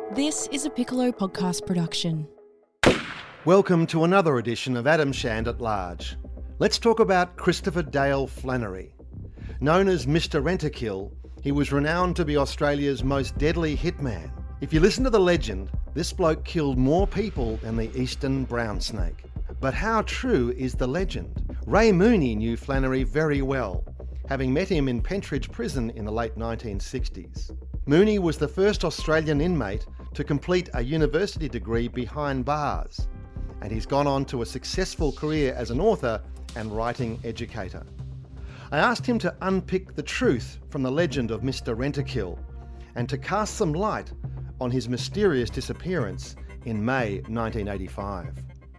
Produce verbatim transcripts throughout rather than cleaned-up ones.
This is a Piccolo podcast production. Welcome to another edition of Adam Shand at Large. Let's talk about Christopher Dale Flannery. Known as Mister Rentokil, he was renowned to be Australia's most deadly hitman. If you listen to the legend, this bloke killed more people than the eastern brown snake. But how true is the legend? Ray Mooney knew Flannery very well, having met him in Pentridge Prison in the late nineteen sixties. Mooney was the first Australian inmate to complete a university degree behind bars, and he's gone on to a successful career as an author and writing educator. I asked him to unpick the truth from the legend of Mister Rentokil and to cast some light on his mysterious disappearance in May nineteen eighty-five.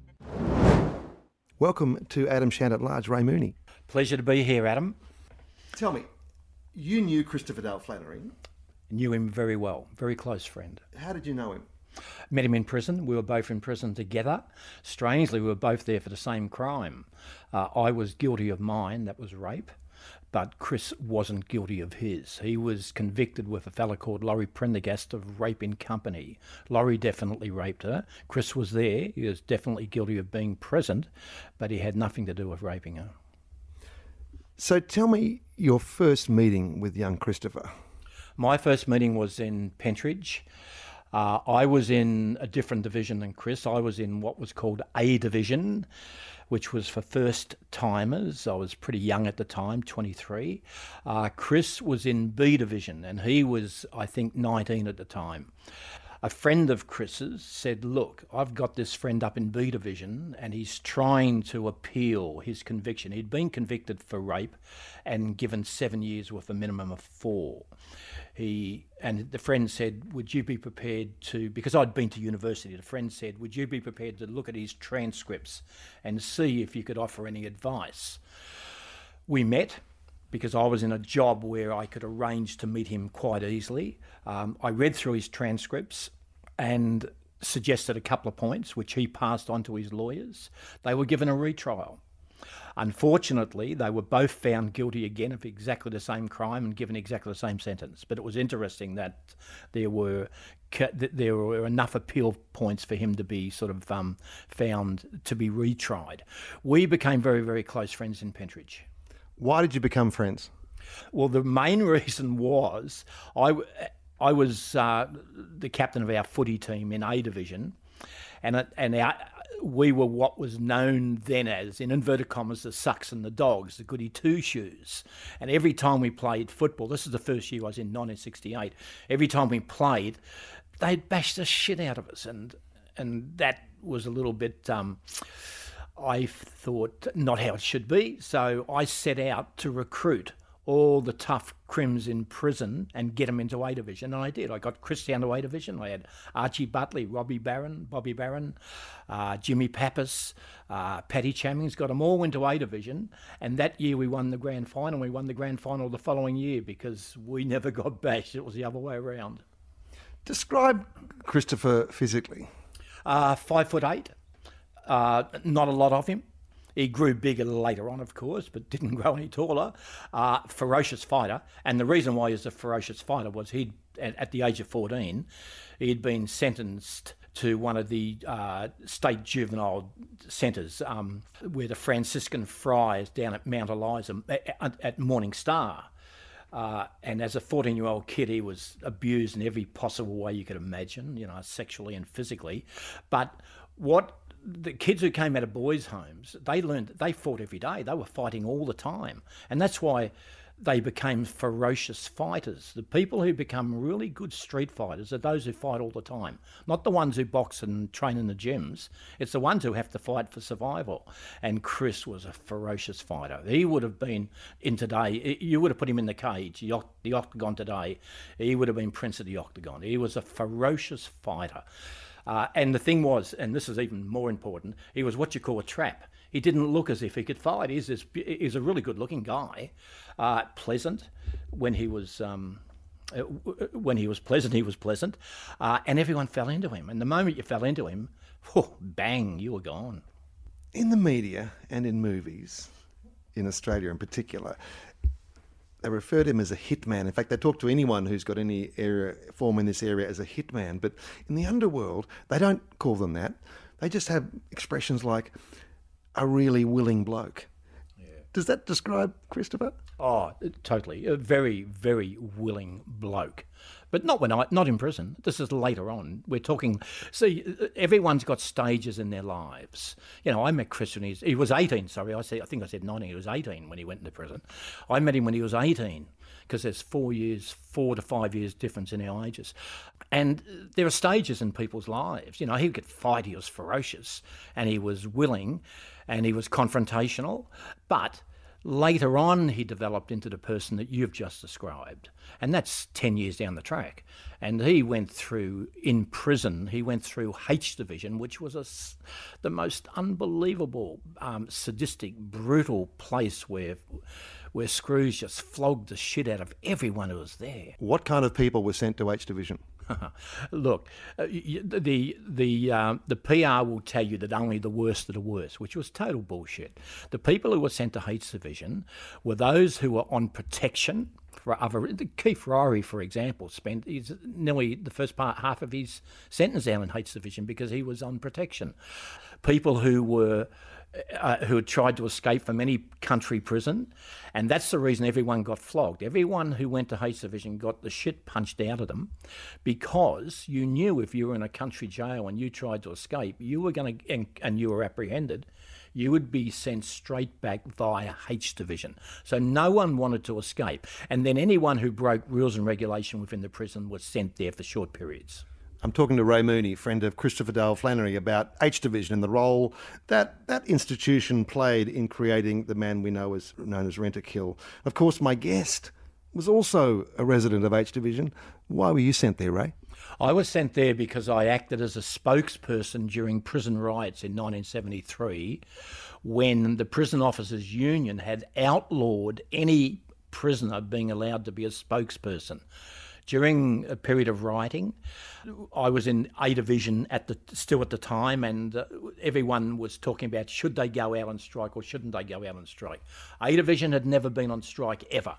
Welcome to Adam Shand at Large, Ray Mooney. Pleasure to be here, Adam. Tell me, you knew Christopher Dale Flannery. Knew him very well, very close friend. How did you know him? Met him in prison. We were both in prison together. Strangely, we were both there for the same crime. Uh, I was guilty of mine, that was rape, but Chris wasn't guilty of his. He was convicted with a fella called Laurie Prendergast of rape in company. Laurie definitely raped her. Chris was there. He was definitely guilty of being present, but he had nothing to do with raping her. So tell me your first meeting with young Christopher. My first meeting was in Pentridge. Uh, I was in a different division than Chris. I was in what was called A division, which was for first timers. I was pretty young at the time, twenty-three. Uh, Chris was in B division, and he was, I think, nineteen at the time. A friend of Chris's said, look, I've got this friend up in B division and he's trying to appeal his conviction. He'd been convicted for rape and given seven years with a minimum of four. He and the friend said, would you be prepared to, because I'd been to university, the friend said, would you be prepared to look at his transcripts and see if you could offer any advice? We met, because I was in a job where I could arrange to meet him quite easily. Um, I read through his transcripts and suggested a couple of points, which he passed on to his lawyers. They were given a retrial. Unfortunately, they were both found guilty again of exactly the same crime and given exactly the same sentence. But it was interesting that there were that there were enough appeal points for him to be sort of um, found to be retried. We became very, very close friends in Pentridge. Why did you become friends? Well, the main reason was I, I was uh, the captain of our footy team in A division, and and our, we were what was known then as, in inverted commas, the Sucks and the Dogs, the Goody Two-Shoes. And every time we played football, this is the first year I was in nineteen sixty-eight, every time we played, they'd bash the shit out of us, and and that was a little bit... Um, I thought not how it should be, so I set out to recruit all the tough crims in prison and get them into A division, and I did. I got Chris down to A division. I had Archie Butley, Robbie Barron, Bobby Barron, uh, Jimmy Pappas, uh, Paddy Chammings, got them all into A division, and that year we won the grand final. We won the grand final the following year because we never got bashed. It was the other way around. Describe Christopher physically. Uh, five foot eight. Uh, not a lot of him. He grew bigger later on, of course, but didn't grow any taller. Uh, ferocious fighter. And the reason why he was a ferocious fighter was he'd, at, at the age of fourteen, he'd been sentenced to one of the uh, state juvenile centres, um, where the Franciscan Friars down at Mount Eliza, at, at Morning Star. Uh, and as a fourteen-year-old kid, he was abused in every possible way you could imagine, you know, sexually and physically. But what... the kids who came out of boys' homes, they learned, they fought every day. They were fighting all the time. And that's why they became ferocious fighters. The people who become really good street fighters are those who fight all the time. Not the ones who box and train in the gyms. It's the ones who have to fight for survival. And Chris was a ferocious fighter. He would have been, in today, you would have put him in the cage, the, the octagon today. He would have been Prince of the Octagon. He was a ferocious fighter. Uh, and the thing was, and this is even more important, he was what you call a trap. He didn't look as if he could fight. He's, this, he's a really good-looking guy, uh, pleasant. When he was um, when he was pleasant, he was pleasant, uh, and everyone fell into him. And the moment you fell into him, whew, bang, you were gone. In the media and in movies, in Australia in particular, they refer to him as a hitman. In fact, they talk to anyone who's got any area, form in this area as a hitman. But in the underworld, they don't call them that. They just have expressions like a really willing bloke. Yeah. Does that describe Christopher? Oh, totally. A very, very willing bloke. But not when I, not in prison. This is later on. We're talking. See, everyone's got stages in their lives. You know, I met Chris when he was, he was eighteen. Sorry, I said I think I said nineteen. He was eighteen when he went into prison. I met him when he was eighteen because there's four years, four to five years difference in our ages, and there are stages in people's lives. You know, he could fight. He was ferocious, and he was willing, and he was confrontational, but later on, he developed into the person that you've just described, and that's ten years down the track. And he went through, in prison, he went through H Division, which was a, the most unbelievable, um, sadistic, brutal place where where Screws just flogged the shit out of everyone who was there. What kind of people were sent to H Division? Look, uh, the the uh, the P R will tell you that only the worst of the worst, which was total bullshit. The people who were sent to H Division were those who were on protection for other. Keith Ferrari, for example, spent his, nearly the first part half of his sentence out in H Division because he was on protection. People who were. Uh, who had tried to escape from any country prison, and that's the reason everyone got flogged. Everyone who went to H Division got the shit punched out of them because you knew if you were in a country jail and you tried to escape, you were going to, and, and you were apprehended, you would be sent straight back via H Division. So no one wanted to escape. And then anyone who broke rules and regulation within the prison was sent there for short periods. I'm talking to Ray Mooney, friend of Christopher Dale Flannery, about H Division and the role that that institution played in creating the man we know as known as Rentokil. Of course, my guest was also a resident of H Division. Why were you sent there, Ray? I was sent there because I acted as a spokesperson during prison riots in nineteen seventy-three, when the Prison Officers Union had outlawed any prisoner being allowed to be a spokesperson. During a period of rioting, I was in A Division at the still at the time, and uh, everyone was talking about should they go out on strike or shouldn't they go out on strike. A Division had never been on strike ever.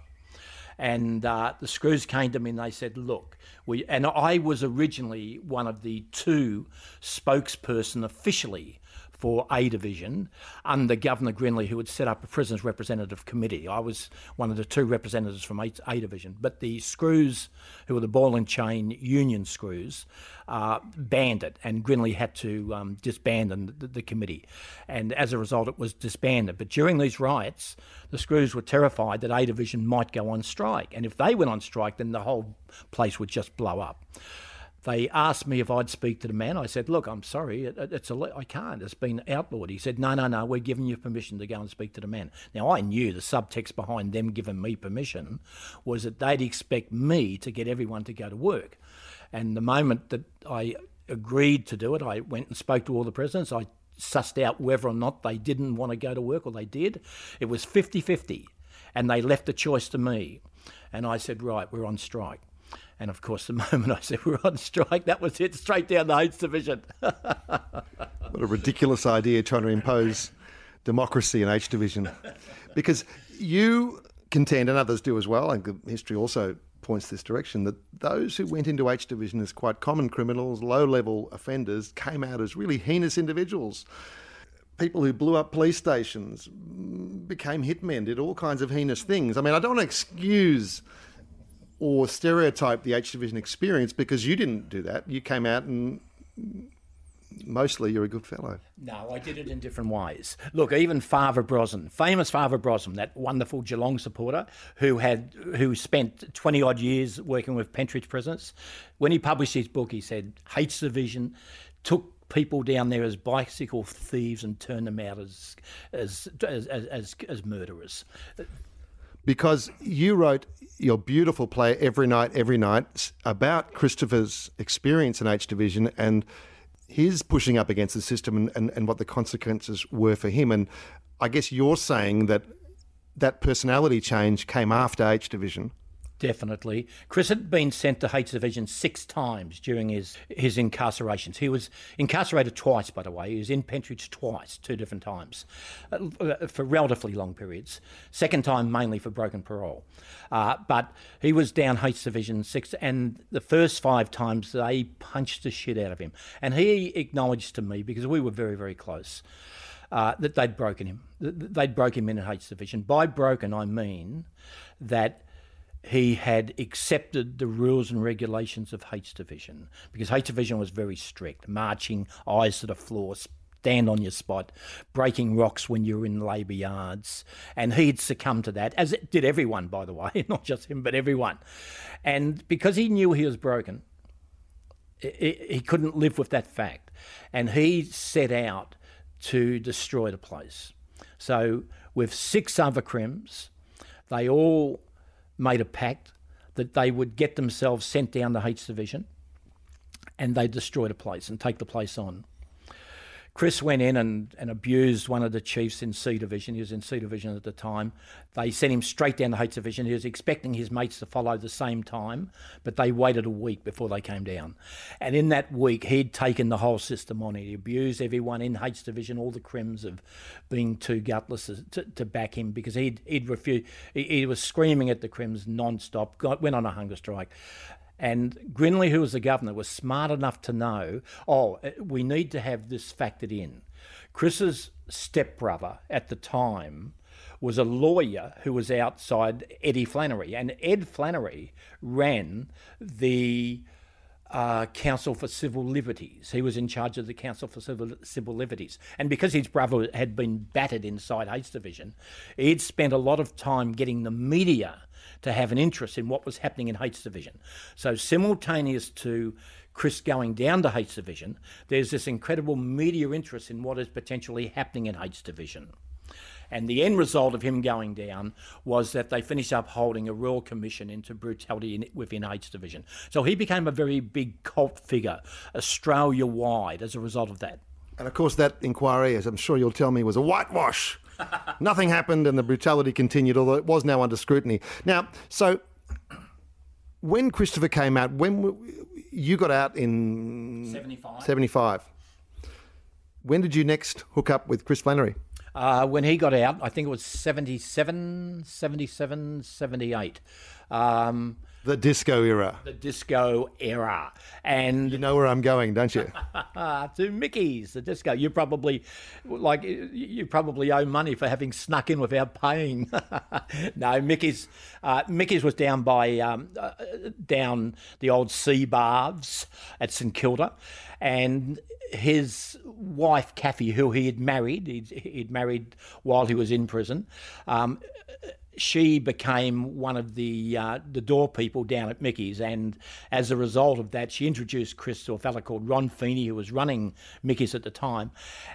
And uh, the Screws came to me and they said, look, we, and I was originally one of the two spokesperson officially for A Division under Governor Grinley, who had set up a Prisoners Representative Committee. I was one of the two representatives from A Division. But the Screws, who were the ball and chain union Screws, uh, banned it, and Grinley had to um, disband the, the committee. And as a result, it was disbanded. But during these riots, the Screws were terrified that A Division might go on strike. And if they went on strike, then the whole place would just blow up. They asked me if I'd speak to the man. I said, look, I'm sorry, it, it's a, I can't. It's been outlawed. He said, no, no, no, we're giving you permission to go and speak to the man. Now, I knew the subtext behind them giving me permission was that they'd expect me to get everyone to go to work. And the moment that I agreed to do it, I went and spoke to all the prisoners. I sussed out whether or not they didn't want to go to work or they did. It was fifty-fifty, and they left the choice to me. And I said, right, we're on strike. And of course, the moment I said we were on strike, that was it, straight down the H Division. What a ridiculous idea, trying to impose democracy in H Division. Because you contend, and others do as well, and history also points this direction, that those who went into H Division as quite common criminals, low-level offenders, came out as really heinous individuals. People who blew up police stations, became hitmen, did all kinds of heinous things. I mean, I don't want to excuse or stereotype the H Division experience because you didn't do that. You came out and mostly you're a good fellow. No, I did it in different ways. Look, even Father Brosnan, famous Father Brosnan, that wonderful Geelong supporter who had who spent twenty odd years working with Pentridge prisoners, when he published his book, he said H Division took people down there as bicycle thieves and turned them out as as as as, as murderers. Because you wrote your beautiful play Every Night, Every Night about Christopher's experience in H Division and his pushing up against the system and, and, and what the consequences were for him. And I guess you're saying that that personality change came after H Division. Definitely. Chris had been sent to H Division six times during his, his incarcerations. He was incarcerated twice, by the way. He was in Pentridge twice, two different times, uh, for relatively long periods. Second time mainly for broken parole. Uh, but he was down H Division six, and the first five times they punched the shit out of him. And he acknowledged to me, because we were very, very close, uh, that they'd broken him. They'd broke him in H Division. By broken, I mean that he had accepted the rules and regulations of H Division, because H Division was very strict, marching, eyes to the floor, stand on your spot, breaking rocks when you were in labour yards. And he'd succumbed to that, as it did everyone, by the way, not just him, but everyone. And because he knew he was broken, he couldn't live with that fact. And he set out to destroy the place. So with six other crims, they all made a pact that they would get themselves sent down to H Division and they'd destroy the place and take the place on. Chris went in and, and abused one of the chiefs in C Division. He was in C Division at the time. They sent him straight down to H Division. He was expecting his mates to follow the same time, but they waited a week before they came down. And in that week, he'd taken the whole system on. He abused everyone in H Division, all the crims of being too gutless to, to back him, because he'd, he'd refused. He, he was screaming at the crims non-stop, got, went on a hunger strike. And Grinley, who was the governor, was smart enough to know, oh, we need to have this factored in. Chris's stepbrother at the time was a lawyer who was outside Eddie Flannery. And Ed Flannery ran the uh, Council for Civil Liberties. He was in charge of the Council for Civil, Civil Liberties. And because his brother had been battered inside H Division, he'd spent a lot of time getting the media to have an interest in what was happening in H Division. So simultaneous to Chris going down to H Division, there's this incredible media interest in what is potentially happening in H Division. And the end result of him going down was that they finished up holding a Royal Commission into brutality in, within H Division. So he became a very big cult figure, Australia-wide, as a result of that. And of course that inquiry, as I'm sure you'll tell me, was a whitewash. Nothing happened and the brutality continued, although it was now under scrutiny. Now, so when Christopher came out, when you got out in seventy-five. seventy-five, when did you next hook up with Chris Flannery? Uh, when he got out, I think it was seventy-seven, seventy-seven, seventy-eight. Um, the disco era. The disco era. And you know where I'm going, don't you? To Mickey's, the disco. You probably, like, you probably owe money for having snuck in without paying. No, Mickey's, uh, Mickey's was down by, um, uh, down the old sea baths at St Kilda. And his wife, Kathy, who he had married, he'd, he'd married while he was in prison, um, she became one of the uh, the door people down at Mickey's, and as a result of that, she introduced Chris to a fella called Ron Feeney, who was running Mickey's at the time,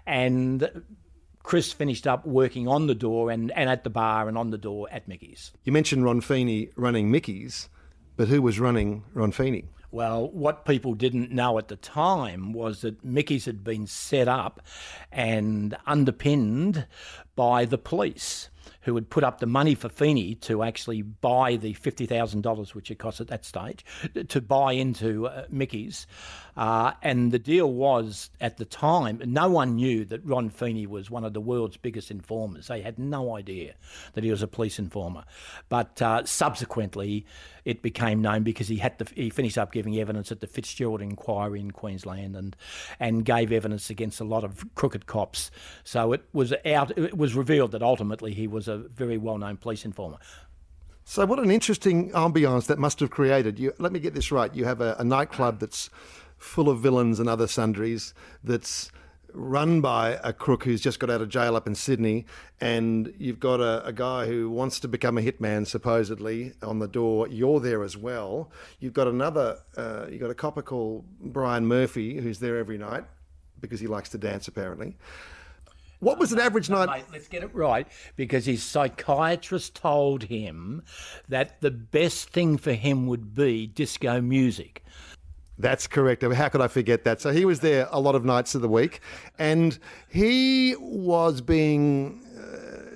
and Chris finished up working on the door and, and at the bar and on the door at Mickey's. You mentioned Ron Feeney running Mickey's, but who was running Ron Feeney? Well, what people didn't know at the time was that Mickey's had been set up and underpinned by the police, who had put up the money for Feeney to actually buy the fifty thousand dollars, which it cost at that stage, to buy into uh, Mickey's. Uh, and the deal was, at the time, no one knew that Ron Feeney was one of the world's biggest informers. They had no idea that he was a police informer. But uh, subsequently, it became known because he had to, he finished up giving evidence at the Fitzgerald inquiry in Queensland and and gave evidence against a lot of crooked cops. So it was out. It was revealed that ultimately he was a very well-known police informer. So what an interesting ambience that must have created. You, let me get this right. You have a, a nightclub that's full of villains and other sundries, that's run by a crook who's just got out of jail up in Sydney, and you've got a, a guy who wants to become a hitman, supposedly, on the door. You're there as well. You've got another, uh, you've got a copper called Brian Murphy, who's there every night because he likes to dance, apparently. What was an average night? Mate, let's get it right, because his psychiatrist told him that the best thing for him would be disco music. That's correct. I mean, how could I forget that? So he was there a lot of nights of the week, and he was being uh,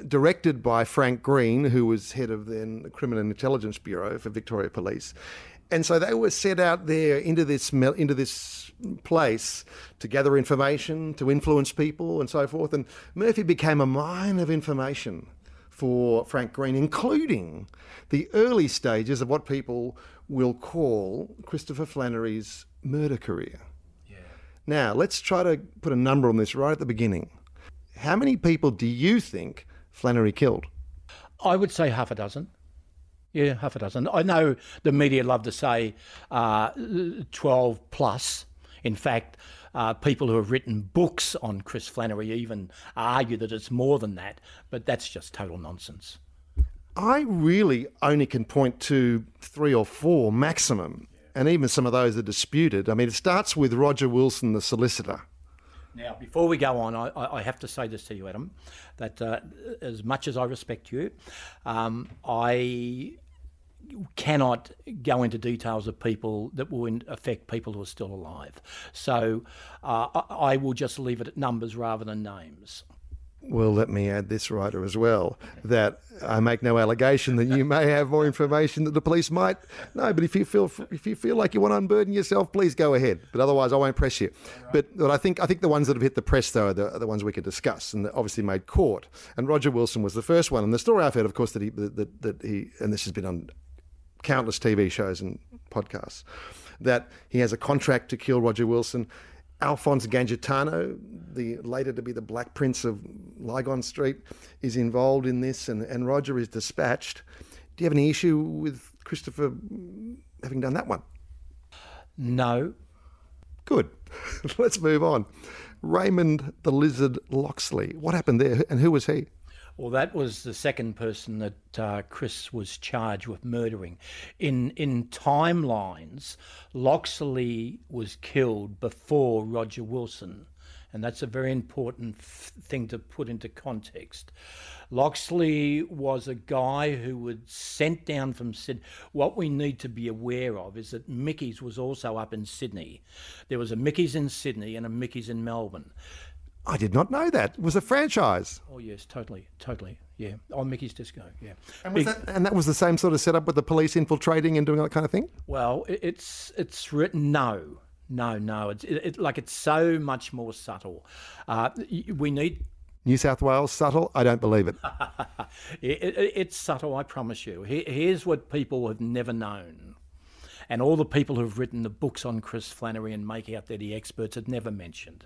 directed by Frank Green, who was head of then the Criminal Intelligence Bureau for Victoria Police. And so they were set out there into this into this place to gather information, to influence people and so forth. And Murphy became a mine of information for Frank Green, including the early stages of what people will call Christopher Flannery's murder career. Yeah. Now, let's try to put a number on this right at the beginning. How many people do you think Flannery killed? I would say half a dozen. Yeah, half a dozen. I know the media love to say uh, twelve plus. In fact, uh, people who have written books on Chris Flannery even argue that it's more than that, but that's just total nonsense. I really only can point to three or four maximum, and even some of those are disputed. I mean, it starts with Roger Wilson, the solicitor. Now, before we go on, I, I have to say this to you, Adam, that uh, as much as I respect you, um, I cannot go into details of people that will affect people who are still alive. So uh, I, I will just leave it at numbers rather than names. Well, let me add this, writer, as well, that I make no allegation that you may have more information that the police might. No, but if you feel if you feel like you want to unburden yourself, please go ahead. But otherwise, I won't press you. Right. But, but I think I think the ones that have hit the press, though, are the, are the ones we could discuss and that obviously made court. And Roger Wilson was the first one. And the story I've heard, of course, that he that, that he and this has been on countless T V shows and podcasts, that he has a contract to kill Roger Wilson. Alphonse Gangitano, the later to be the Black Prince of Lygon Street, is involved in this, and, and Roger is dispatched. Do you have any issue with Christopher having done that one? No. Good. Let's move on. Raymond the Lizard Loxley. What happened there, and who was he? Well, that was the second person that uh, Chris was charged with murdering. In in timelines, Loxley was killed before Roger Wilson, and that's a very important f- thing to put into context. Loxley was a guy who was sent down from Sydney. What we need to be aware of is that Mickey's was also up in Sydney. There was a Mickey's in Sydney and a Mickey's in Melbourne. I did not know that. It was a franchise. Oh, yes, totally, totally, yeah. On Mickey's Disco, yeah. And, was that, and that was the same sort of setup with the police infiltrating and doing that kind of thing? Well, it, it's it's written, no, no, no. It's it, it, like it's so much more subtle. Uh, we need... New South Wales, subtle? I don't believe it. it, it it's subtle, I promise you. Here, here's what people have never known. And all the people who've written the books on Chris Flannery and make out they're the experts had never mentioned.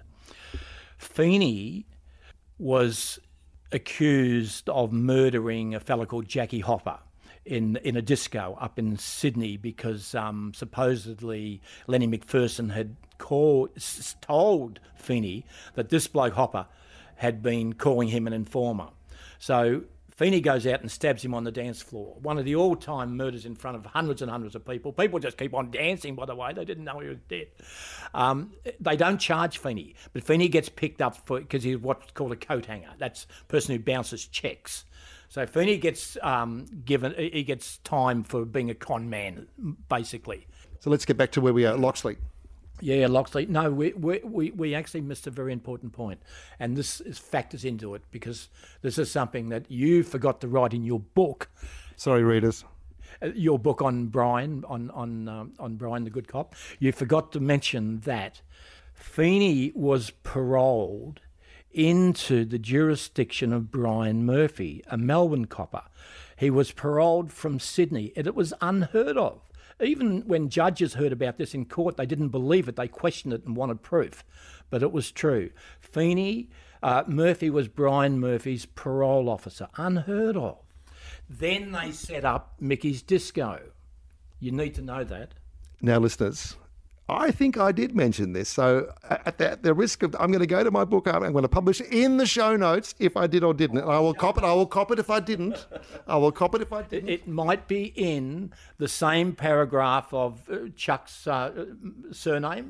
Feeney was accused of murdering a fellow called Jackie Hopper in in a disco up in Sydney because um, supposedly Lenny McPherson had called, told Feeney that this bloke Hopper had been calling him an informer. So Feeney goes out and stabs him on the dance floor. One of the all-time murders in front of hundreds and hundreds of people. People just keep on dancing, by the way. They didn't know he was dead. Um, they don't charge Feeney, but Feeney gets picked up for because he's what's called a coat hanger. That's a person who bounces checks. So Feeney gets um, given, he gets time for being a con man, basically. So let's get back to where we are, Loxley. Yeah, Loxley. No, we, we we we actually missed a very important point, and this is factors into it because this is something that you forgot to write in your book. Sorry, readers. Uh, your book on Brian, on on um, on Brian the Good Cop. You forgot to mention that Feeney was paroled into the jurisdiction of Brian Murphy, a Melbourne copper. He was paroled from Sydney, and it was unheard of. Even when judges heard about this in court, they didn't believe it. They questioned it and wanted proof. But it was true. Feeney, uh, Murphy was Brian Murphy's parole officer. Unheard of. Then they set up Mickey's Disco. You need to know that. Now, listeners, I think I did mention this. So at the, at the risk of, I'm going to go to my book, I'm going to publish in the show notes if I did or didn't. And I will cop it. I will cop it if I didn't. I will cop it if I didn't. It might be in the same paragraph of uh, Chuck's uh, surname.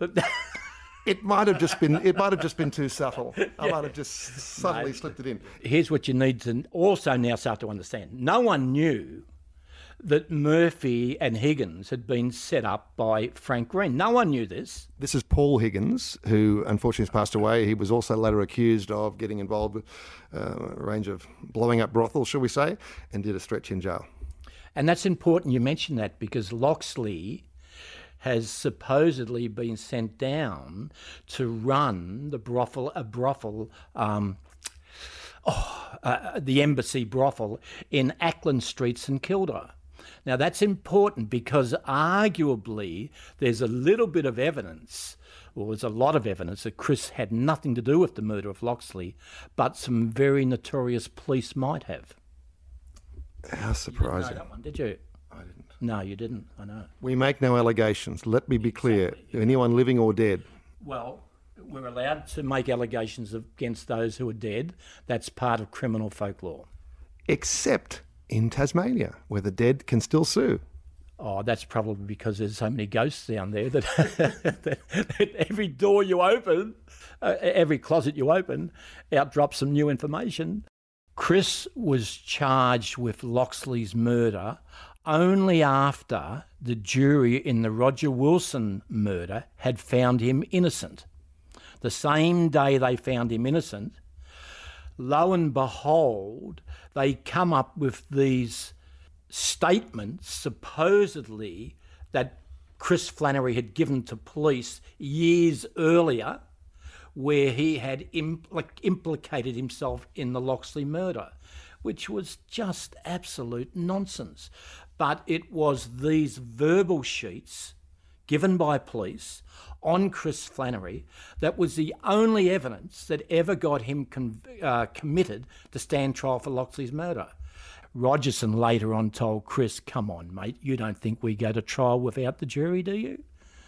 It might have just been. It might have just been too subtle. I yeah. might have just subtly no. slipped it in. Here's what you need to also now start to understand. No one knew that Murphy and Higgins had been set up by Frank Green. No one knew this. This is Paul Higgins, who unfortunately has passed away. He was also later accused of getting involved with uh, a range of blowing up brothels, shall we say, and did a stretch in jail. And that's important you mention that, because Loxley has supposedly been sent down to run the brothel, a brothel, um, oh, uh, the Embassy brothel in Ackland Street, St Kilda. Now that's important because arguably there's a little bit of evidence, or there's a lot of evidence, that Chris had nothing to do with the murder of Loxley, but some very notorious police might have. How surprising. You didn't know that one, did you? I didn't. No, you didn't, I know. We make no allegations. Let me be Exactly. clear. Anyone living or dead. Well, we're allowed to make allegations against those who are dead. That's part of criminal folklore. Except in Tasmania, where the dead can still sue. Oh, that's probably because there's so many ghosts down there that, that, that every door you open, uh, every closet you open, out drops some new information. Chris was charged with Loxley's murder only after the jury in the Roger Wilson murder had found him innocent. The same day they found him innocent, lo and behold, they come up with these statements, supposedly, that Chris Flannery had given to police years earlier, where he had impl- implicated himself in the Loxley murder, which was just absolute nonsense. But it was these verbal sheets given by police on Chris Flannery that was the only evidence that ever got him con- uh, committed to stand trial for Loxley's murder. Rogerson later on told Chris, come on, mate, you don't think we go to trial without the jury, do you?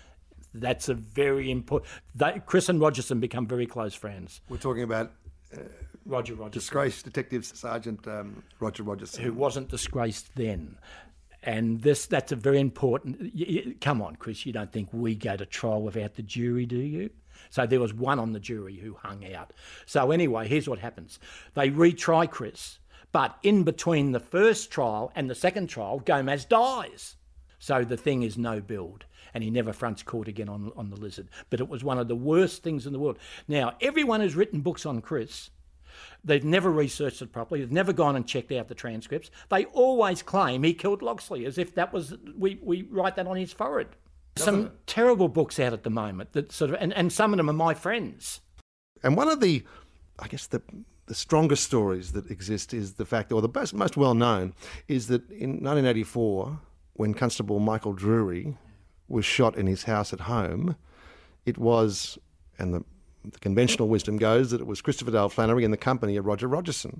That's a very important... They, Chris and Rogerson become very close friends. We're talking about uh, Roger Rogerson. disgraced Detective Sergeant um, Roger Rogerson. Who wasn't disgraced then. And this that's a very important... Y- y- come on, Chris, you don't think we go to trial without the jury, do you? So there was one on the jury who hung out. So anyway, here's what happens. They retry Chris, but in between the first trial and the second trial, Gomez dies. So the thing is no build, and he never fronts court again on, on the Lizard. But it was one of the worst things in the world. Now, everyone has written books on Chris. They've never researched it properly. They've never gone and checked out the transcripts. They always claim he killed Loxley, as if that was, we, we write that on his forehead. Doesn't Some it? terrible books out at the moment that sort of, and, and some of them are my friends. And one of the, I guess, the the strongest stories that exist is the fact, or the best, most well-known, is that in nineteen eighty-four, when Constable Michael Drury was shot in his house at home, it was, and the, the conventional wisdom goes, that it was Christopher Dale Flannery in the company of Roger Rogerson.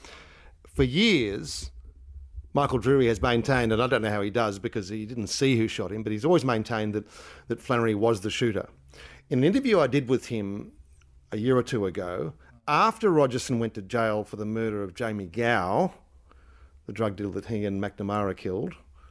For years, Michael Drury has maintained, and I don't know how he does because he didn't see who shot him, but he's always maintained that, that Flannery was the shooter. In an interview I did with him a year or two ago, after Rogerson went to jail for the murder of Jamie Gow, the drug dealer that he and McNamara killed,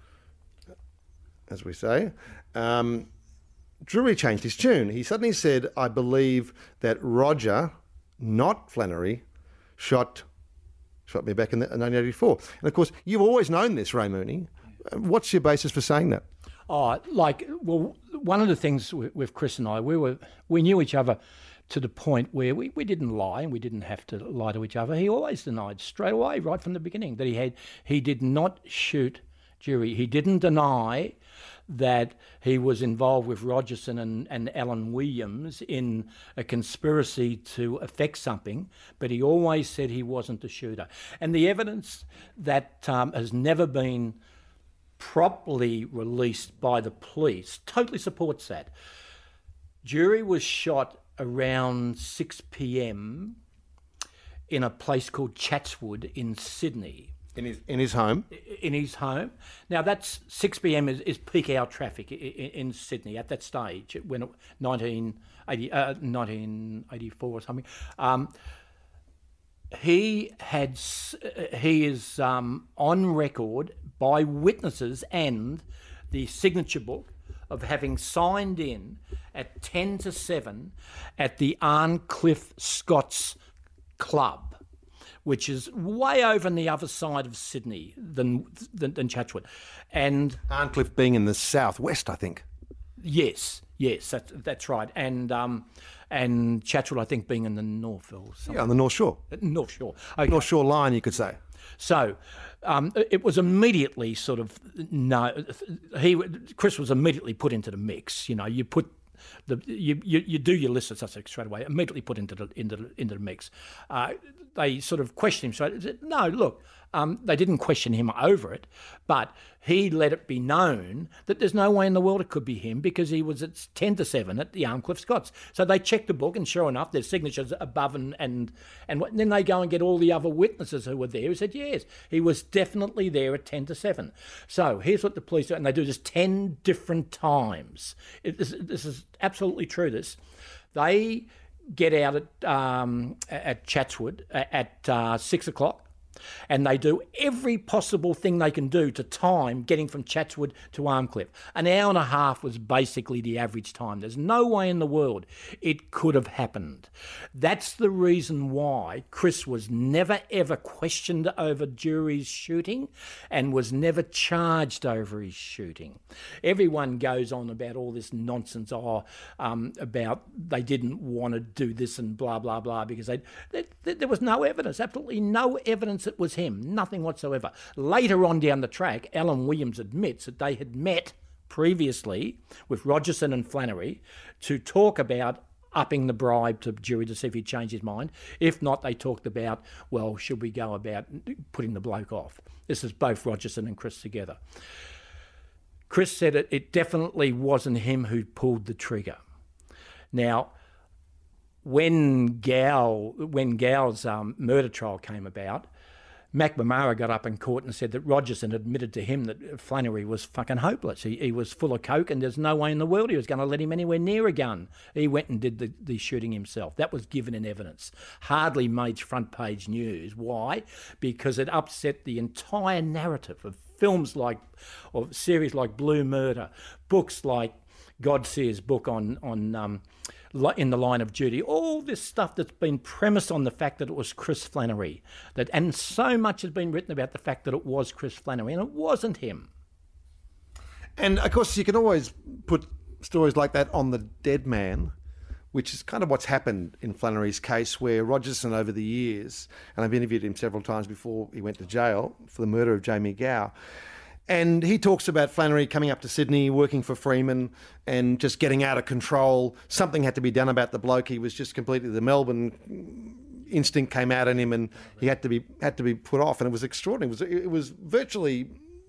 as we say, um, Drury changed his tune. He suddenly said, I believe that Roger, not Flannery, shot shot me back in nineteen eighty-four. And of course, you've always known this, Ray Mooney. What's your basis for saying that? Oh, like, well, one of the things with, with Chris and I, we were we knew each other to the point where we, we didn't lie, and we didn't have to lie to each other. He always denied straight away, right from the beginning, that he had he did not shoot Drury. He didn't deny that he was involved with Rogerson and, and Alan Williams in a conspiracy to affect something, but he always said he wasn't the shooter. And the evidence that um, has never been properly released by the police totally supports that. Drury was shot around six p.m. in a place called Chatswood in Sydney. In his in his home? In his home. Now, that's six p.m. is, is peak hour traffic in, in Sydney at that stage, when it, nineteen eighty, uh, nineteen eighty-four or something. Um, he had he is um, on record by witnesses and the signature book of having signed in at ten to seven at the Arncliffe Scots Club, which is way over on the other side of Sydney than than, than Chatswood. And Arncliffe being in the southwest, I think. yes, yes, that's, that's right. And um, and Chatswood, I think, being in the north or something. Yeah, on the North Shore. North Shore. Okay. North Shore line, you could say. So um, it was immediately sort of no. He Chris was immediately put into the mix. You know, you put the you you, you do your list of suspects straight away. Immediately put into the into the, into the mix. Uh, they sort of questioned him. So said, no, look. Um, they didn't question him over it, but he let it be known that there's no way in the world it could be him because he was at ten to seven at the Arncliffe Scots. So they checked the book, and sure enough, there's signatures above, and and and then they go and get all the other witnesses who were there who said yes, he was definitely there at ten to seven. So here's what the police do, and they do this ten different times. It, this, this is absolutely true. This they get out at um, at Chatswood at uh, six o'clock. And they do every possible thing they can do to time getting from Chatswood to Arncliffe. An hour and a half was basically the average time. There's no way in the world it could have happened. That's the reason why Chris was never ever questioned over Jury's shooting and was never charged over his shooting. Everyone goes on about all this nonsense, oh, um, about they didn't want to do this and blah, blah, blah, because they, they, there was no evidence, absolutely no evidence it was him, nothing whatsoever. Later on down the track, Alan Williams admits that they had met previously with Rogerson and Flannery to talk about upping the bribe to Jury to see if he'd changed his mind. If not, they talked about, well, should we go about putting the bloke off? This is both Rogerson and Chris together. Chris said it, it definitely wasn't him who pulled the trigger. Now, when Gow, when Gow's um, murder trial came about, McNamara got up in court and said that Rogerson admitted to him that Flannery was fucking hopeless. He, he was full of coke and there's no way in the world he was going to let him anywhere near a gun. He went and did the, the shooting himself. That was given in evidence. Hardly made front page news. Why? Because it upset the entire narrative of films like, or series like Blue Murder, books like Godseer's book on on um, In the Line of Duty, all this stuff that's been premised on the fact that it was Chris Flannery, that and so much has been written about the fact that it was Chris Flannery, and it wasn't him. And of course, you can always put stories like that on the dead man, which is kind of what's happened in Flannery's case, where Rogerson over the years, and I've interviewed him several times before he went to jail for the murder of Jamie Gow, and he talks about Flannery coming up to Sydney, working for Freeman, and just getting out of control. Something had to be done about the bloke. He was just completely, the Melbourne instinct came out in him, and he had to be had to be put off. And it was extraordinary. It was, it was virtually,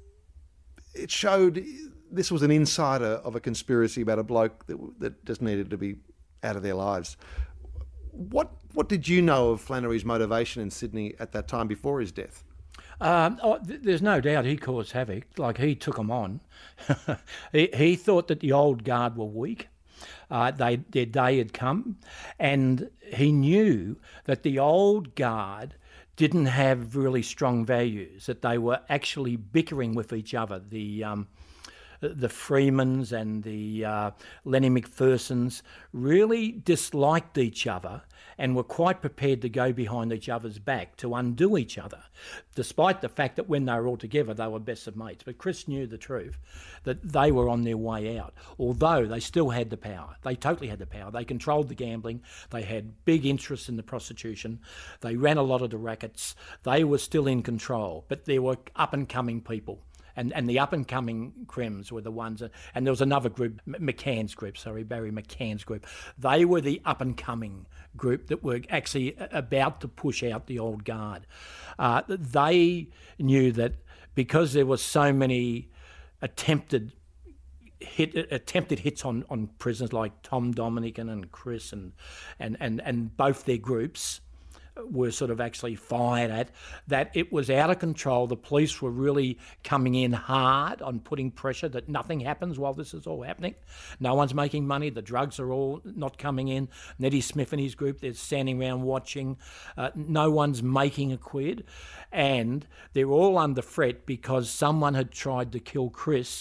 it showed this was an insider of a conspiracy about a bloke that, that just needed to be out of their lives. What what did you know of Flannery's motivation in Sydney at that time before his death? Um, oh, th- there's no doubt he caused havoc. Like, he took them on. he, he thought that the old guard were weak. Uh, they their day had come, and he knew that the old guard didn't have really strong values. That they were actually bickering with each other. The um, the Freemans and the uh, Lenny McPhersons really disliked each other and were quite prepared to go behind each other's back to undo each other, despite the fact that when they were all together, they were best of mates. But Chris knew the truth, that they were on their way out, although they still had the power. They totally had the power. They controlled the gambling. They had big interests in the prostitution. They ran a lot of the rackets. They were still in control, but there were up-and-coming people. And and the up-and-coming Crims were the ones, that, and there was another group, McCann's group, sorry, Barry McCann's group. They were the up-and-coming group that were actually about to push out the old guard. Uh, they knew that because there were so many attempted hit attempted hits on, on prisoners like Tom Dominican and Chris and and, and, and both their groups were sort of actually fired at, that it was out of control. The police were really coming in hard on putting pressure that nothing happens while this is all happening. No one's making money. The drugs are all not coming in. Nettie Smith and his group, they're standing around watching. Uh, no one's making a quid. And they're all under threat because someone had tried to kill Chris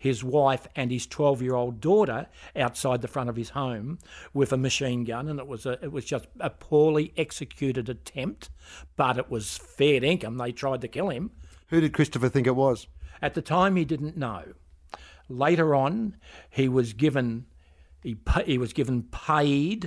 his wife and his twelve-year-old daughter outside the front of his home with a machine gun, and it was a, it was just a poorly executed attempt, but it was fair dinkum. They tried to kill him. Who did Christopher think it was? At the time, he didn't know. Later on, he was given he he was given paid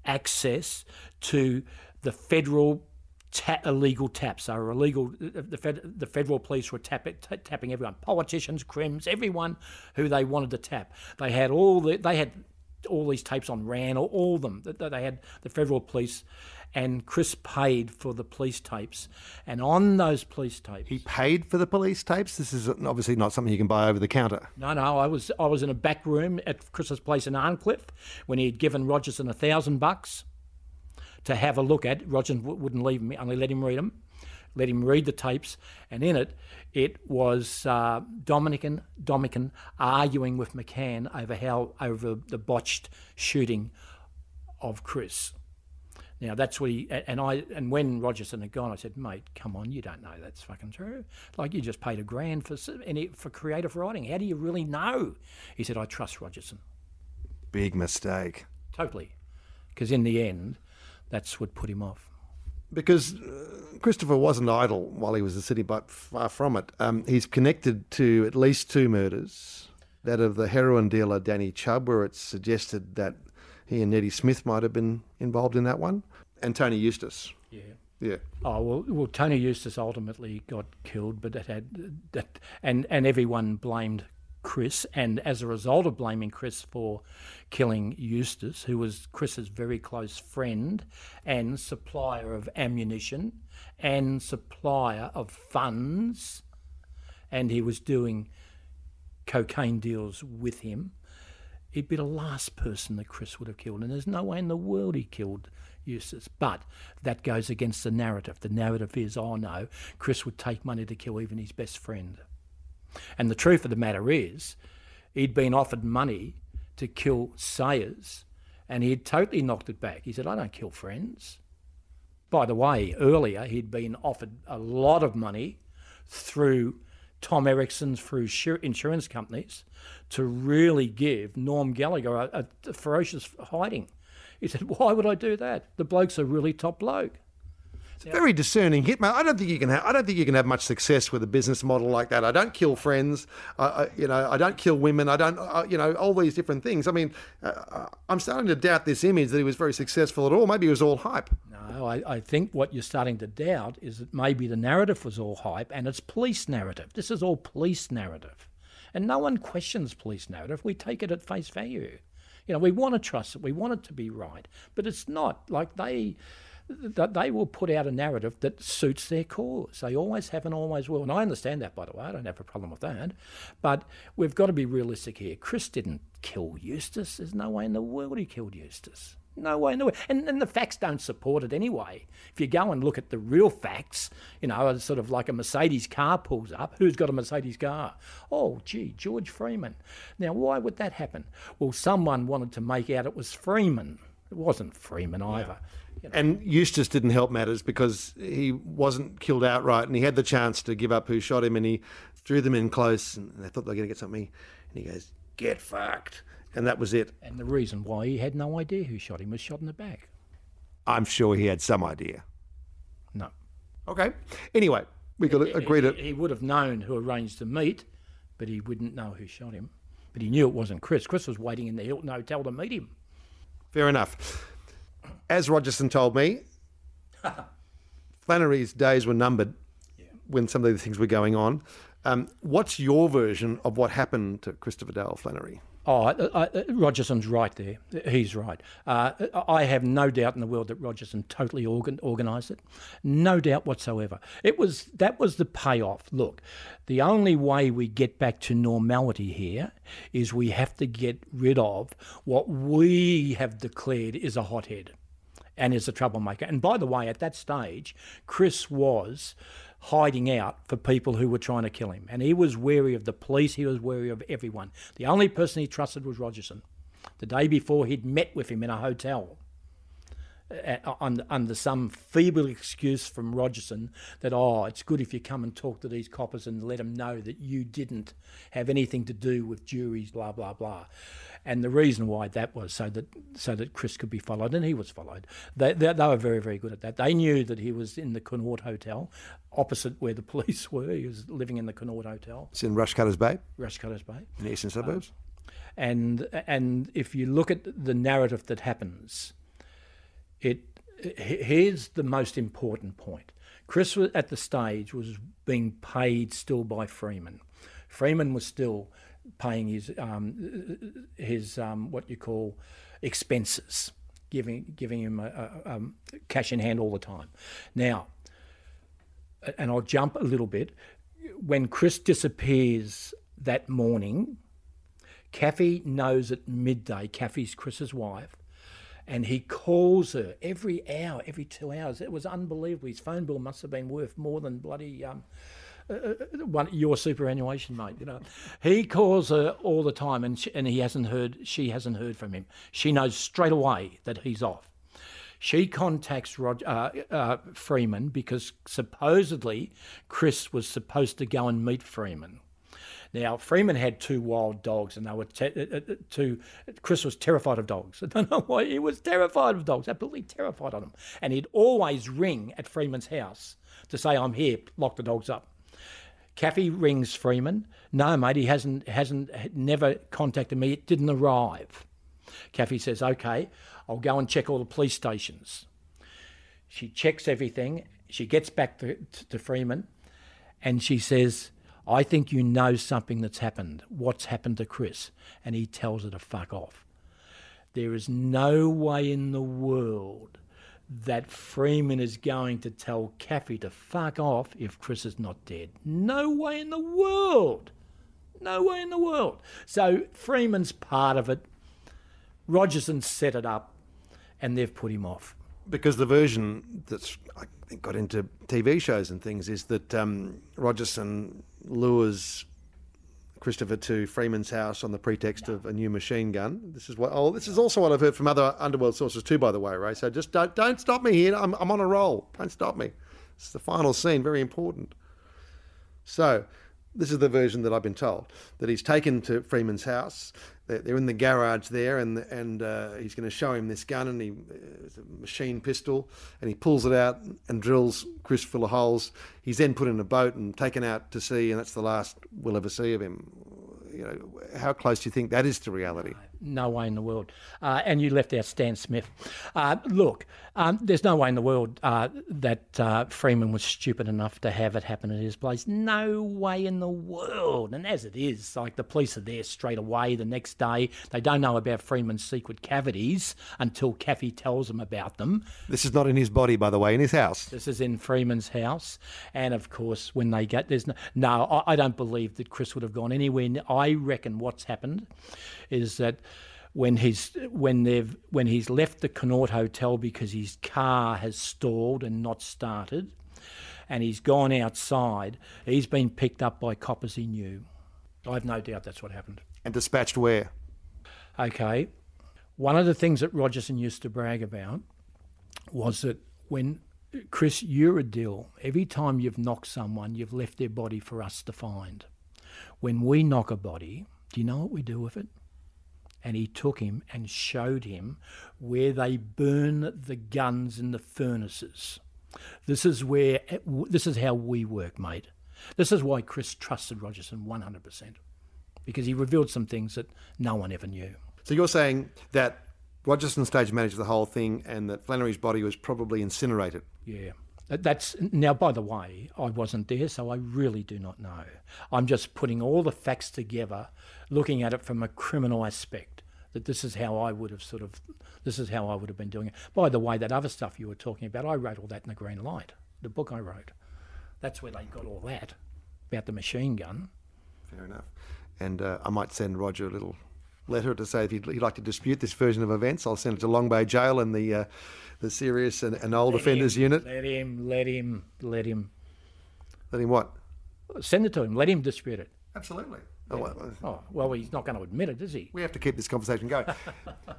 access to the federal ta- illegal taps. They were illegal. The, fed, the federal police were tap, t- tapping everyone, politicians, crims, everyone who they wanted to tap. They had all the they had all these tapes on R A N, all, all of them. They had the federal police, and Chris paid for the police tapes. And on those police tapes, he paid for the police tapes. This is obviously not something you can buy over the counter. No, no. I was I was in a back room at Chris's place in Arncliffe when he had given Rogerson a thousand bucks to have a look at. Rogerson w- wouldn't leave me, only let him read them, let him read the tapes, and in it, it was uh, Dominican Dominican arguing with McCann over how over the botched shooting of Chris. Now that's what he and I and when Rogerson had gone, I said, "Mate, come on, you don't know that's fucking true. Like you just paid a grand for any for creative writing. How do you really know?" He said, "I trust Rogerson." Big mistake. Totally, because in the end, that's what put him off. Because uh, Christopher wasn't idle while he was a city, but far from it. Um, he's connected to at least two murders. That of the heroin dealer Danny Chubb, where it's suggested that he and Nettie Smith might have been involved in that one, and Tony Eustace. Yeah. Yeah. Oh well, well, Tony Eustace ultimately got killed, but that had that, and and everyone blamed Chris, and as a result of blaming Chris for killing Eustace, who was Chris's very close friend and supplier of ammunition and supplier of funds, and he was doing cocaine deals with him, he'd be the last person that Chris would have killed, and there's no way in the world he killed Eustace. But that goes against the narrative. The narrative is, oh no, Chris would take money to kill even his best friend. And the truth of the matter is, he'd been offered money to kill Sayers, and he'd totally knocked it back. He said, I don't kill friends. By the way, earlier he'd been offered a lot of money through Tom Erickson's, through insurance companies, to really give Norm Gallagher a, a ferocious hiding. He said, why would I do that? The bloke's a really top bloke. It's a very discerning hitman. I don't think you can have. I don't think you can have much success with a business model like that. I don't kill friends. I, I, you know, I don't kill women. I don't. I, you know, all these different things. I mean, uh, I'm starting to doubt this image that he was very successful at all. Maybe it was all hype. No, I, I think what you're starting to doubt is that maybe the narrative was all hype, and it's police narrative. This is all police narrative, and no one questions police narrative. We take it at face value. You know, we want to trust it. We want it to be right, but it's not. Like they. That they will put out a narrative that suits their cause. They always have and always will. And I understand that, by the way. I don't have a problem with that. But we've got to be realistic here. Chris didn't kill Eustace. There's no way in the world he killed Eustace. No way in the world. And, and the facts don't support it anyway. If you go and look at the real facts, you know, it's sort of like a Mercedes car pulls up. Who's got a Mercedes car? Oh, gee, George Freeman. Now, why would that happen? Well, someone wanted to make out it was Freeman. It wasn't Freeman either. Yeah. You know. And Eustace didn't help matters because he wasn't killed outright, and he had the chance to give up who shot him, and he drew them in close, and they thought they were going to get something, and he goes, get fucked. And that was it. And the reason why he had no idea who shot him was shot in the back. I'm sure he had some idea. No. Okay. Anyway, we could he, agree to... He, he would have known who arranged the meet, but he wouldn't know who shot him. But he knew it wasn't Chris. Chris was waiting in the Hilton Hotel to meet him. Fair enough. As Rogerson told me, Flannery's days were numbered yeah. when some of these things were going on. Um, what's your version of what happened to Christopher Dale Flannery? Oh, uh, uh, Rogerson's right there. He's right. Uh, I have no doubt in the world that Rogerson totally organ- organised it. No doubt whatsoever. It was that was the payoff. Look, the only way we get back to normality here is we have to get rid of what we have declared is a hothead and is a troublemaker. And by the way, at that stage, Chris was hiding out for people who were trying to kill him. And he was wary of the police, he was wary of everyone. The only person he trusted was Rogerson. The day before, he'd met with him in a hotel. uh, under, under some feeble excuse from Rogerson that, oh, it's good if you come and talk to these coppers and let them know that you didn't have anything to do with juries, blah, blah, blah. And the reason why that was so that so that Chris could be followed, and he was followed. They, they, they were very, very good at that. They knew that he was in the Connaught Hotel, opposite where the police were. He was living in the Connaught Hotel. It's in Rushcutters Bay? Rushcutters Bay. In the eastern suburbs? Um, and and if you look at the narrative that happens, it here's the most important point. Chris was, at the stage was being paid still by Freeman. Freeman was still paying his um, his um, what you call expenses, giving giving him a, a, um, cash in hand all the time. Now, and I'll jump a little bit. When Chris disappears that morning, Kathy knows at midday. Kathy's Chris's wife, and he calls her every hour, every two hours. It was unbelievable. His phone bill must have been worth more than bloody. Um, Uh, one, your superannuation, mate. You know, he calls her all the time, and she, and he hasn't heard. She hasn't heard from him. She knows straight away that he's off. She contacts Rod, uh, uh, Freeman because supposedly Chris was supposed to go and meet Freeman. Now, Freeman had two wild dogs, and they were te- uh, uh, two. Chris was terrified of dogs. I don't know why he was terrified of dogs. Absolutely terrified of them. And he'd always ring at Freeman's house to say, "I'm here. Lock the dogs up." Kathy rings Freeman. No, mate, he hasn't, hasn't, never contacted me. It didn't arrive. Kathy says, okay, I'll go and check all the police stations. She checks everything. She gets back to, to Freeman and she says, I think you know something that's happened. What's happened to Chris? And he tells her to fuck off. There is no way in the world that Freeman is going to tell Kathy to fuck off if Chris is not dead. No way in the world. No way in the world. So Freeman's part of it. Rogerson set it up and they've put him off. Because the version that's, I think, got into T V shows and things is that um, Rogerson lures Christopher to Freeman's house on the pretext no. of a new machine gun. This is what. Oh, this is also what I've heard from other underworld sources too, by the way, Ray. So just don't don't stop me here. I'm I'm on a roll. Don't stop me. This is the final scene. Very important. So, this is the version that I've been told, that he's taken to Freeman's house. They're, they're in the garage there, and and uh, he's going to show him this gun, and he uh, it's a machine pistol, and he pulls it out and drills Chris full of holes. He's then put in a boat and taken out to sea, and that's the last we'll ever see of him. You know, how close do you think that is to reality? No way in the world. Uh, and you left out Stan Smith. Uh, look, um, there's no way in the world uh, that uh, Freeman was stupid enough to have it happen at his place. No way in the world. And as it is, like the police are there straight away the next day. They don't know about Freeman's secret cavities until Kathy tells them about them. This is not in his body, by the way, in his house. This is in Freeman's house. And of course, when they get, there's no, no I, I don't believe that Chris would have gone anywhere. I reckon what's happened is that when he's when they've when he's left the Connaught Hotel because his car has stalled and not started, and he's gone outside, he's been picked up by coppers he knew. I have no doubt that's what happened. And dispatched where? Okay, one of the things that Rogerson used to brag about was that when Chris, you're a deal. Every time you've knocked someone, you've left their body for us to find. When we knock a body, do you know what we do with it? And he took him and showed him where they burn the guns in the furnaces. This is where, this is how we work, mate. This is why Chris trusted Rogerson one hundred percent, because he revealed some things that no one ever knew. So you're saying that Rogerson stage managed the whole thing and that Flannery's body was probably incinerated? Yeah. That's now, by the way, I wasn't there, so I really do not know. I'm just putting all the facts together, looking at it from a criminal aspect, that this is how I would have sort of, this is how I would have been doing it. By the way, that other stuff you were talking about, I wrote all that in The Green Light, the book I wrote. That's where they got all that, about the machine gun. Fair enough. And uh, I might send Roger a little letter to say if he'd, he'd like to dispute this version of events. I'll send it to Long Bay Jail and the uh, the serious and, and old let offenders him, unit. Let him, let him, let him. Let him what? Send it to him. Let him dispute it. Absolutely. Yeah. Oh, well, oh, well, he's not going to admit it, is he? We have to keep this conversation going.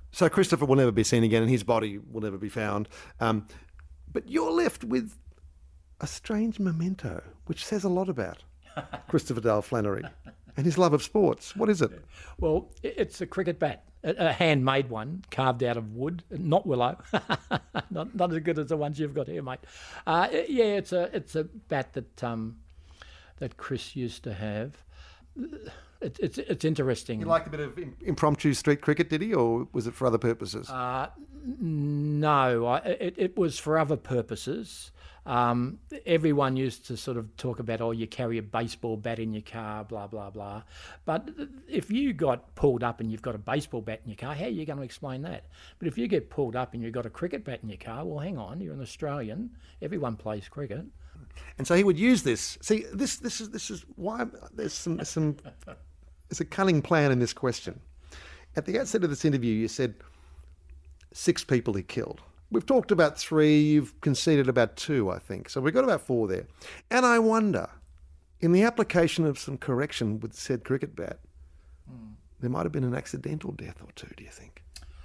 So Christopher will never be seen again and his body will never be found. Um, but you're left with a strange memento, which says a lot about Christopher Dale Flannery and his love of sports. What is it? Well, it's a cricket bat, a, a handmade one, carved out of wood, not willow, not not as good as the ones you've got here, mate. Uh, yeah, it's a it's a bat that um, that Chris used to have. It, it's it's interesting. He liked a bit of impromptu street cricket, did he, or was it for other purposes? Uh, no, I, it, it was for other purposes. Um, everyone used to sort of talk about, oh, you carry a baseball bat in your car, blah, blah, blah. But if you got pulled up and you've got a baseball bat in your car, how are you going to explain that? But if you get pulled up and you've got a cricket bat in your car, well, hang on, you're an Australian. Everyone plays cricket. And so he would use this. See, this this is this is why there's some some there's a cunning plan in this question. At the outset of this interview, you said six people he killed. We've talked about three, you've conceded about two, I think. So we've got about four there. And I wonder, in the application of some correction with said cricket bat, mm. there might have been an accidental death or two, do you think?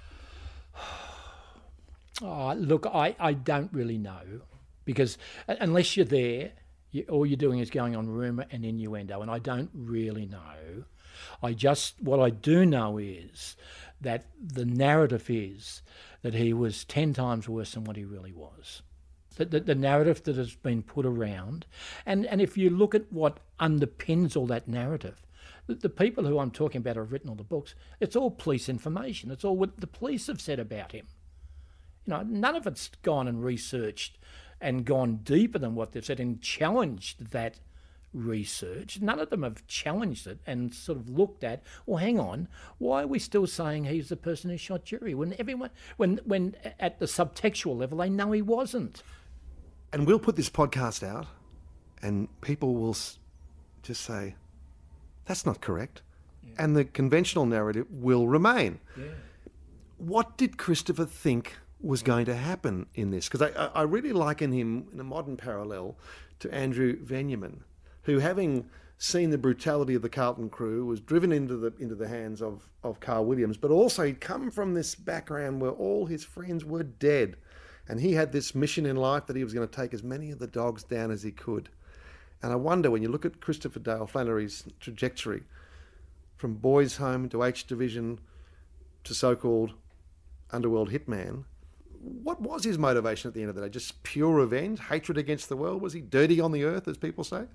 Oh, look, I, I don't really know. Because unless you're there, you, all you're doing is going on rumour and innuendo, and I don't really know. I just, what I do know is that the narrative is that he was ten times worse than what he really was. The, the, the narrative that has been put around, and, and if you look at what underpins all that narrative, the, the people who I'm talking about have written all the books, it's all police information. It's all what the police have said about him. You know, none of it's gone and researched and gone deeper than what they've said and challenged that research. None of them have challenged it and sort of looked at, well, hang on, why are we still saying he's the person who shot Jerry when everyone, when when at the subtextual level they know he wasn't? And we'll put this podcast out and people will just say, that's not correct. Yeah. And the conventional narrative will remain. Yeah. What did Christopher think was going to happen in this? Because I, I really liken him in a modern parallel to Andrew Venyman, who, having seen the brutality of the Carlton crew, was driven into the into the hands of, of Carl Williams, but also he'd come from this background where all his friends were dead. And he had this mission in life that he was going to take as many of the dogs down as he could. And I wonder, when you look at Christopher Dale Flannery's trajectory, from boys' home to H Division to so-called underworld hitman, what was his motivation at the end of the day? Just pure revenge, hatred against the world? Was he dirty on the earth, as people say?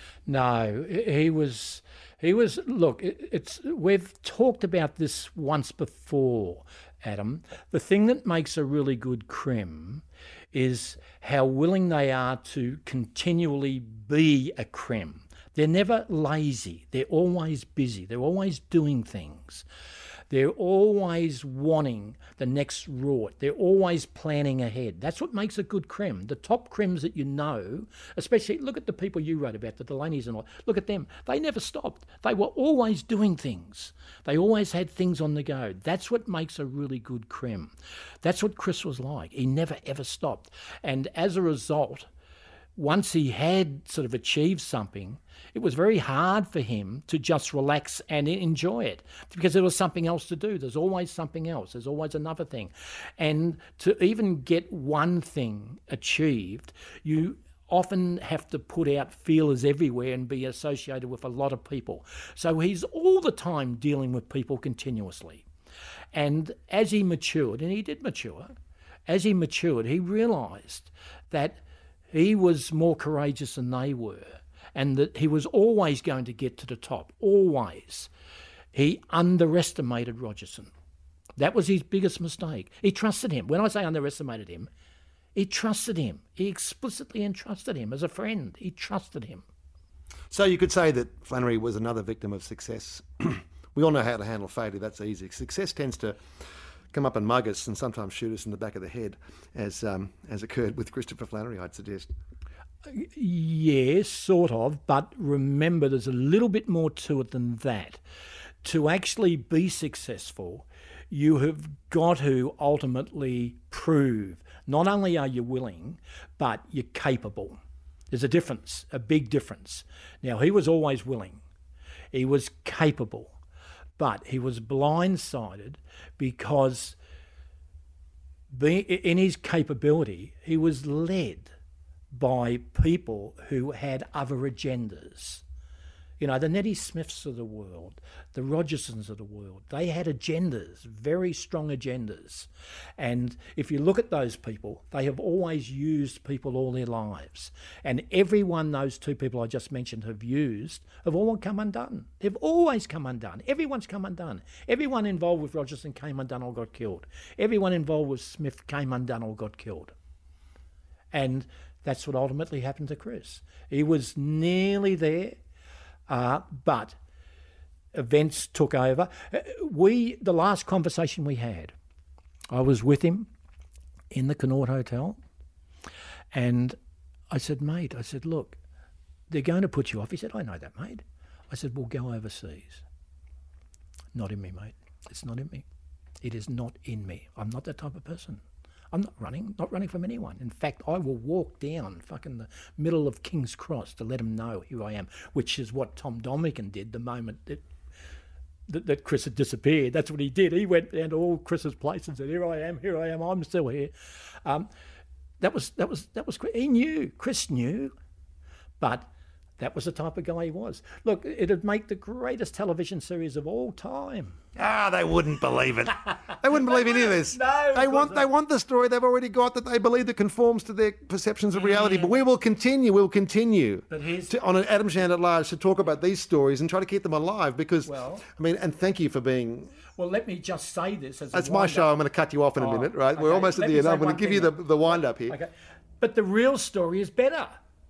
No, he was. He was. Look, it's. We've talked about this once before, Adam. The thing that makes a really good crim is how willing they are to continually be a crim. They're never lazy. They're always busy. They're always doing things. They're always wanting the next rort. They're always planning ahead. That's what makes a good crim. The top crims that you know, especially, look at the people you wrote about, the Delaney's and all. Look at them. They never stopped. They were always doing things. They always had things on the go. That's what makes a really good crim. That's what Chris was like. He never, ever stopped. And as a result, once he had sort of achieved something, it was very hard for him to just relax and enjoy it because there was something else to do. There's always something else. There's always another thing. And to even get one thing achieved, you often have to put out feelers everywhere and be associated with a lot of people. So he's all the time dealing with people continuously. And as he matured, and he did mature, as he matured, he realised that he was more courageous than they were, and that he was always going to get to the top, always. He underestimated Rogerson. That was his biggest mistake. He trusted him. When I say underestimated him, he trusted him. He explicitly entrusted him as a friend. He trusted him. So you could say that Flannery was another victim of success. We all know how to handle failure. That's easy. Success tends to come up and mug us and sometimes shoot us in the back of the head, as um, as occurred with Christopher Flannery, I'd suggest. Yes, sort of, but remember there's a little bit more to it than that. To actually be successful, you have got to ultimately prove not only are you willing, but you're capable. There's a difference, a big difference. Now, he was always willing. He was capable. But he was blindsided because being, in his capability, he was led by people who had other agendas. You know, the Nettie Smiths of the world, the Rogersons of the world, they had agendas, very strong agendas. And if you look at those people, they have always used people all their lives. And everyone those two people I just mentioned have used have all come undone. They've always come undone. Everyone's come undone. Everyone involved with Rogerson came undone or got killed. Everyone involved with Smith came undone or got killed. And that's what ultimately happened to Chris. He was nearly there. Uh, but events took over. We, the last conversation we had, I was with him in the Connaught Hotel, and I said, mate, I said, look, they're going to put you off. He said, I know that, mate. I said, well, go overseas. Not in me, mate. It's not in me. It is not in me. I'm not that type of person. I'm not running, not running from anyone. In fact, I will walk down fucking the middle of King's Cross to let them know who I am, which is what Tom Dominican did the moment that, that, that Chris had disappeared. That's what he did. He went down to all Chris's places and said, here I am, here I am, I'm still here. Um, that was, that was, that was, he knew, Chris knew, but that was the type of guy he was. Look, it'd make the greatest television series of all time. Ah, they wouldn't believe it. They wouldn't believe any of this. No, they want they want the story they've already got that they believe that conforms to their perceptions of reality. But we will continue. We'll continue But here's- to, on an Adam Shand at Large to talk about these stories and try to keep them alive. Because Well- I mean, and thank you for being. Well, let me just say this as a That's my wind-up. show. I'm going to cut you off in a Oh, minute. Right? We're okay. almost at Let the me end. say I'm going one to give you the thing the wind up here. Okay. But the real story is better.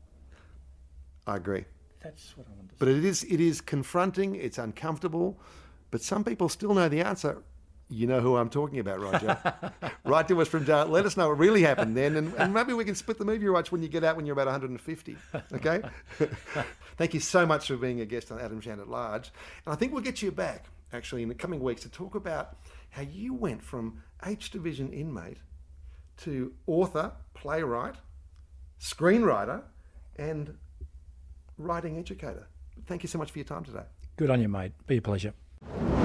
I agree. That's what I want to say. But it is it is confronting. It's uncomfortable. But some people still know the answer. You know who I'm talking about, Roger. Write to us from Dale. Let us know what really happened then, and, and maybe we can split the movie rights when you get out when you're about one hundred fifty. Okay? Thank you so much for being a guest on Adam Shand at Large. And I think we'll get you back, actually, in the coming weeks to talk about how you went from H Division inmate to author, playwright, screenwriter, and writing educator. Thank you so much for your time today. Good on you, mate. Be a pleasure.